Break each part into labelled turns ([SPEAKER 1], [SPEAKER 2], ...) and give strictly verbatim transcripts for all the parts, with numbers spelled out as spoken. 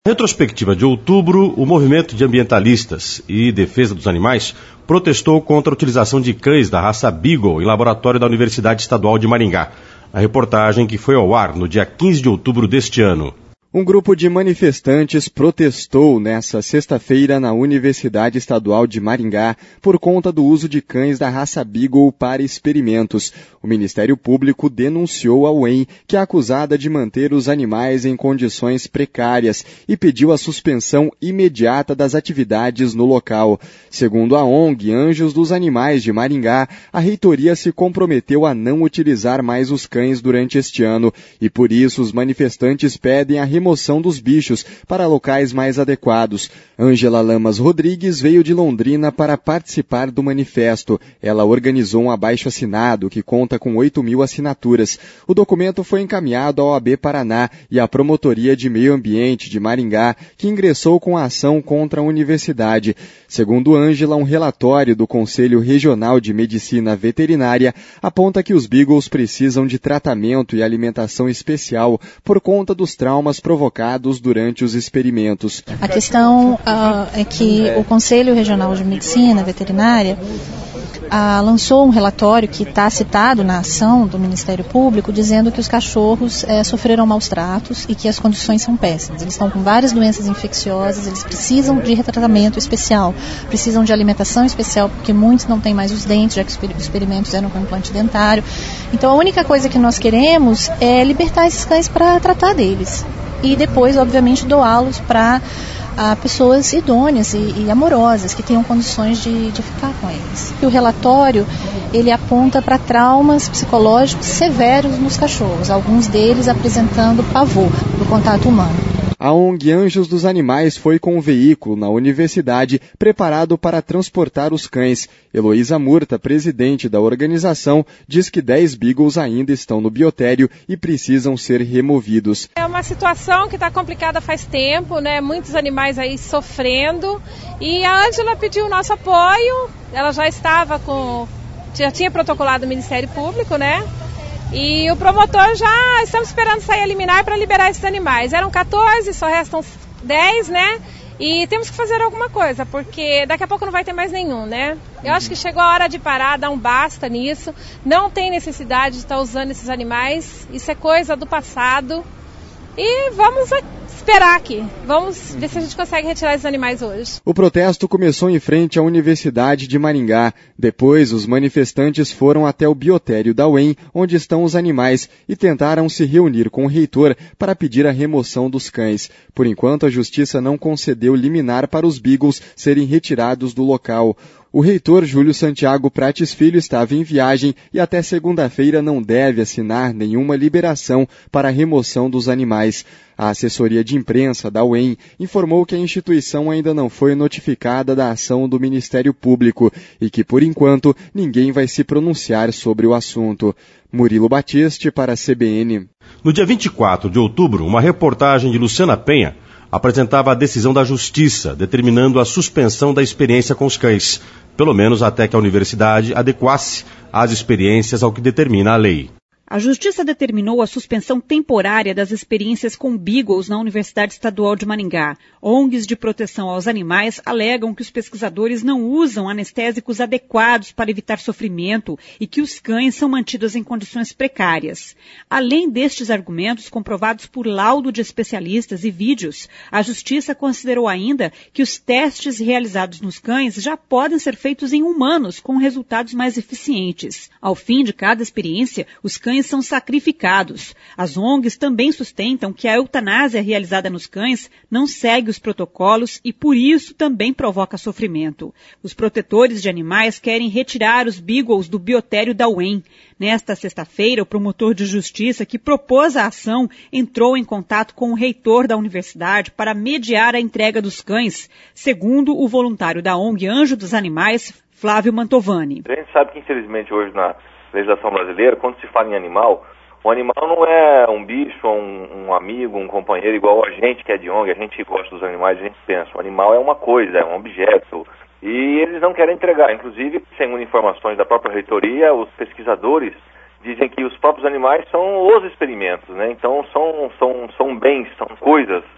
[SPEAKER 1] Na retrospectiva de outubro, o movimento de ambientalistas e defesa dos animais protestou contra a utilização de cães da raça Beagle em laboratório da Universidade Estadual de Maringá. A reportagem que foi ao ar no dia quinze de outubro deste ano.
[SPEAKER 2] Um grupo de manifestantes protestou nesta sexta-feira na Universidade Estadual de Maringá por conta do uso de cães da raça Beagle para experimentos. O Ministério Público denunciou a U E M, que é acusada de manter os animais em condições precárias, e pediu a suspensão imediata das atividades no local. Segundo a O N G Anjos dos Animais de Maringá, a reitoria se comprometeu a não utilizar mais os cães durante este ano e, por isso, os manifestantes pedem a remoção remoção dos bichos para locais mais adequados. Ângela Lamas Rodrigues veio de Londrina para participar do manifesto. Ela organizou um abaixo-assinado que conta com oito mil assinaturas. O documento foi encaminhado à O A B Paraná e à Promotoria de Meio Ambiente de Maringá, que ingressou com a ação contra a universidade. Segundo Ângela, um relatório do Conselho Regional de Medicina Veterinária aponta que os Beagles precisam de tratamento e alimentação especial por conta dos traumas provocados durante os experimentos.
[SPEAKER 3] A questão uh, é que o Conselho Regional de Medicina Veterinária uh, lançou um relatório que está citado na ação do Ministério Público, dizendo que os cachorros uh, sofreram maus tratos e que as condições são péssimas. Eles estão com várias doenças infecciosas, eles precisam de tratamento especial, precisam de alimentação especial, porque muitos não têm mais os dentes, já que os experimentos eram com implante dentário. Então a única coisa que nós queremos é libertar esses cães para tratar deles. E depois, obviamente, doá-los para uh, pessoas idôneas e, e amorosas, que tenham condições de, de ficar com eles. E o relatório, ele aponta para traumas psicológicos severos nos cachorros, alguns deles apresentando pavor do contato humano.
[SPEAKER 2] A O N G Anjos dos Animais foi com um veículo na universidade preparado para transportar os cães. Heloísa Murta, presidente da organização, diz que dez Beagles ainda estão no biotério e precisam ser removidos.
[SPEAKER 4] É uma situação que está complicada faz tempo, né? Muitos animais aí sofrendo, e a Ângela pediu o nosso apoio. Ela já estava com, já tinha protocolado o Ministério Público, né? E o promotor já estamos esperando sair a liminar para liberar esses animais. Eram quatorze, só restam dez, né? E temos que fazer alguma coisa, porque daqui a pouco não vai ter mais nenhum, né? Eu acho que chegou a hora de parar, dar um basta nisso. Não tem necessidade de estar usando esses animais. Isso é coisa do passado. E vamos esperar aqui. Vamos ver se a gente consegue retirar esses animais hoje.
[SPEAKER 2] O protesto começou em frente à Universidade de Maringá. Depois, os manifestantes foram até o biotério da U E M, onde estão os animais, e tentaram se reunir com o reitor para pedir a remoção dos cães. Por enquanto, a Justiça não concedeu liminar para os Beagles serem retirados do local. O reitor Júlio Santiago Prates Filho estava em viagem e até segunda-feira não deve assinar nenhuma liberação para a remoção dos animais. A assessoria de imprensa da U E M informou que a instituição ainda não foi notificada da ação do Ministério Público e que, por enquanto, ninguém vai se pronunciar sobre o assunto. Murilo Batiste para a C B N.
[SPEAKER 1] No dia vinte e quatro de outubro, uma reportagem de Luciana Penha apresentava a decisão da Justiça, determinando a suspensão da experiência com os cães, pelo menos até que a universidade adequasse as experiências ao que determina a lei.
[SPEAKER 5] A Justiça determinou a suspensão temporária das experiências com Beagles na Universidade Estadual de Maringá. O N Gs de proteção aos animais alegam que os pesquisadores não usam anestésicos adequados para evitar sofrimento e que os cães são mantidos em condições precárias. Além destes argumentos comprovados por laudo de especialistas e vídeos, a Justiça considerou ainda que os testes realizados nos cães já podem ser feitos em humanos com resultados mais eficientes. Ao fim de cada experiência, os cães são sacrificados. As O N Gs também sustentam que a eutanásia realizada nos cães não segue os protocolos e, por isso, também provoca sofrimento. Os protetores de animais querem retirar os Beagles do biotério da U E M. Nesta sexta-feira, o promotor de justiça que propôs a ação entrou em contato com o reitor da universidade para mediar a entrega dos cães, segundo o voluntário da O N G Anjo dos Animais, Flávio Mantovani.
[SPEAKER 6] A gente sabe que, infelizmente, hoje na legislação brasileira, quando se fala em animal, o animal não é um bicho, um, um amigo, um companheiro igual a gente que é de O N G, a gente gosta dos animais, a gente pensa, o animal é uma coisa, é um objeto, e eles não querem entregar. Inclusive, segundo informações da própria reitoria, os pesquisadores dizem que os próprios animais são os experimentos, né? Então são, são, são bens, são coisas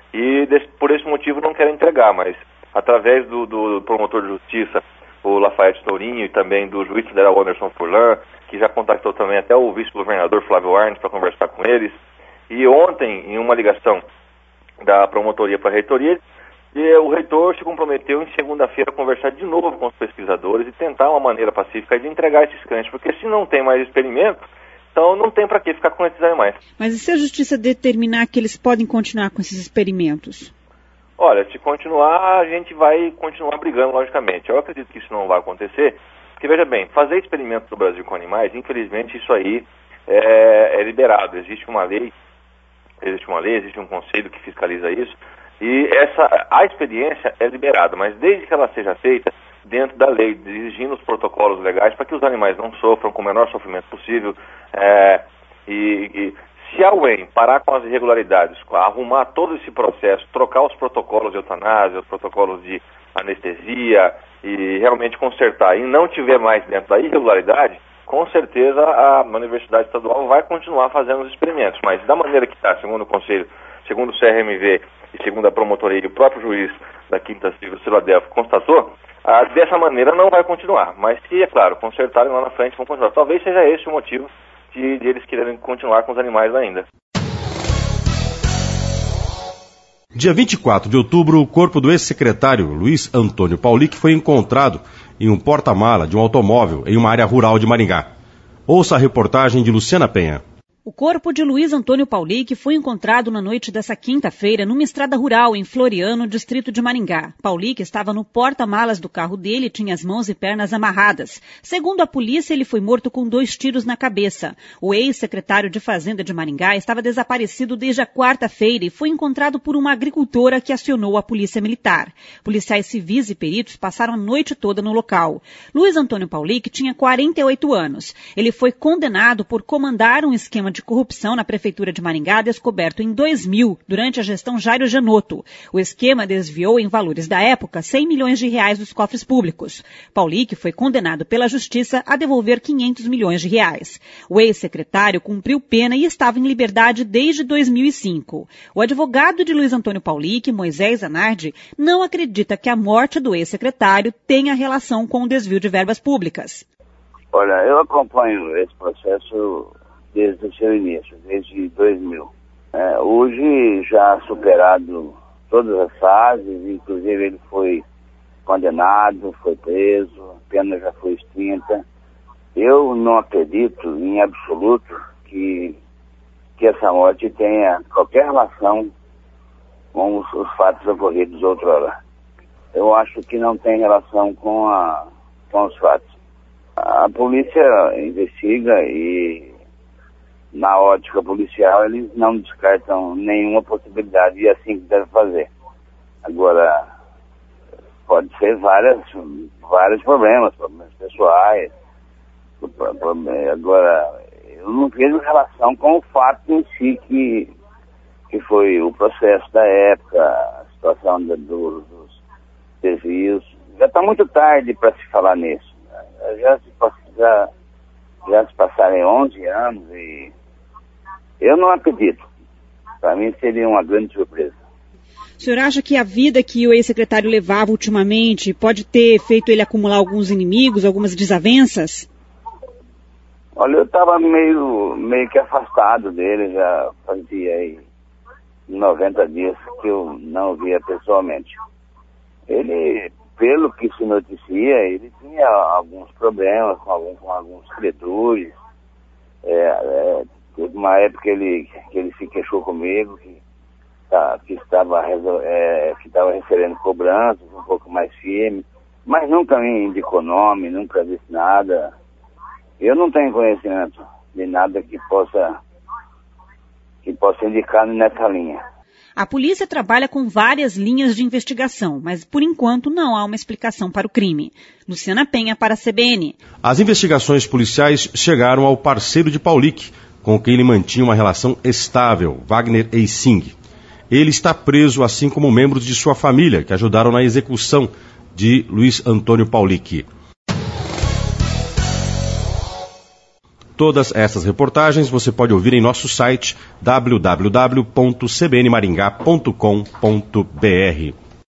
[SPEAKER 6] e desse, por esse motivo não querem entregar, mas através do, do promotor de justiça, o Lafayette Tourinho, e também do juiz federal Anderson Furlan, que já contactou também até o vice-governador Flávio Arnes para conversar com eles, e ontem, em uma ligação da promotoria para a reitoria, e o reitor se comprometeu em segunda-feira a conversar de novo com os pesquisadores e tentar uma maneira pacífica de entregar esses cães, porque se não tem mais experimento, então não tem para que ficar com esses animais.
[SPEAKER 5] Mas e se a justiça determinar que eles podem continuar com esses experimentos?
[SPEAKER 6] Olha, se continuar, a gente vai continuar brigando, logicamente. Eu acredito que isso não vai acontecer, porque, veja bem, fazer experimentos no Brasil com animais, infelizmente, isso aí é, é liberado. Existe uma lei, existe uma lei, existe um conselho que fiscaliza isso, e essa, a experiência é liberada, mas desde que ela seja feita dentro da lei, exigindo os protocolos legais para que os animais não sofram com o menor sofrimento possível, é, e, e se a U E M parar com as irregularidades, arrumar todo esse processo, trocar os protocolos de eutanásia, os protocolos de anestesia e realmente consertar e não tiver mais dentro da irregularidade, com certeza a Universidade Estadual vai continuar fazendo os experimentos, mas da maneira que está, segundo o Conselho, segundo o C R M V e segundo a promotoria e o próprio juiz da Quinta Civil, Siladelfo, constatou, ah, dessa maneira não vai continuar. Mas se, é claro, consertarem lá na frente, vão continuar. Talvez seja esse o motivo de, de eles quererem continuar com os animais ainda.
[SPEAKER 1] Dia vinte e quatro de outubro, o corpo do ex-secretário Luiz Antônio Paulic foi encontrado em um porta-mala de um automóvel em uma área rural de Maringá. Ouça a reportagem de Luciana Penha.
[SPEAKER 5] O corpo de Luiz Antônio Paulic foi encontrado na noite dessa quinta-feira numa estrada rural em Floriano, distrito de Maringá. Paulic estava no porta-malas do carro dele e tinha as mãos e pernas amarradas. Segundo a polícia, ele foi morto com dois tiros na cabeça. O ex-secretário de Fazenda de Maringá estava desaparecido desde a quarta-feira e foi encontrado por uma agricultora que acionou a polícia militar. Policiais civis e peritos passaram a noite toda no local. Luiz Antônio Paulic tinha quarenta e oito anos. Ele foi condenado por comandar um esquema de de corrupção na Prefeitura de Maringá, descoberto em dois mil, durante a gestão Jairo Janotto. O esquema desviou, em valores da época, cem milhões de reais dos cofres públicos. Paulic foi condenado pela Justiça a devolver quinhentos milhões de reais. O ex-secretário cumpriu pena e estava em liberdade desde dois mil e cinco. O advogado de Luiz Antônio Paulic, Moisés Zanardi, não acredita que a morte do ex-secretário tenha relação com o desvio de verbas públicas.
[SPEAKER 7] Olha, eu acompanho esse processo desde o seu início, desde dois mil. É, hoje, já superado todas as fases, inclusive ele foi condenado, foi preso, a pena já foi extinta. Eu não acredito em absoluto que, que essa morte tenha qualquer relação com os, os fatos ocorridos outrora. Eu acho que não tem relação com, a, com os fatos. A polícia investiga e, na ótica policial, eles não descartam nenhuma possibilidade, e é assim que deve fazer. Agora, pode ser várias, vários problemas, problemas pessoais. Agora, eu não vejo relação com o fato em si que, que foi o processo da época, a situação da, do, dos desvios. Já está muito tarde para se falar nisso. Já se, já, já se passaram onze anos e eu não acredito. Para mim seria uma grande surpresa.
[SPEAKER 5] O senhor acha que a vida que o ex-secretário levava ultimamente pode ter feito ele acumular alguns inimigos, algumas desavenças?
[SPEAKER 7] Olha, eu estava meio, meio que afastado dele, já fazia aí noventa dias que eu não o via pessoalmente. Ele, pelo que se noticia, ele tinha alguns problemas com, algum, com alguns credores. É, é, teve uma época que ele, que ele se queixou comigo, que, tá, que estava é, que estava recebendo cobranças um pouco mais firmes, mas nunca me indicou nome, nunca disse nada. Eu não tenho conhecimento de nada que possa, que possa indicar nessa linha.
[SPEAKER 5] A polícia trabalha com várias linhas de investigação, mas por enquanto não há uma explicação para o crime. Luciana Penha para a C B N.
[SPEAKER 1] As investigações policiais chegaram ao parceiro de Paulic, com quem ele mantinha uma relação estável, Wagner Eissing. Ele está preso, assim como membros de sua família, que ajudaram na execução de Luiz Antônio Paulic. Todas essas reportagens você pode ouvir em nosso site w w w ponto c b n maringá ponto com ponto b r.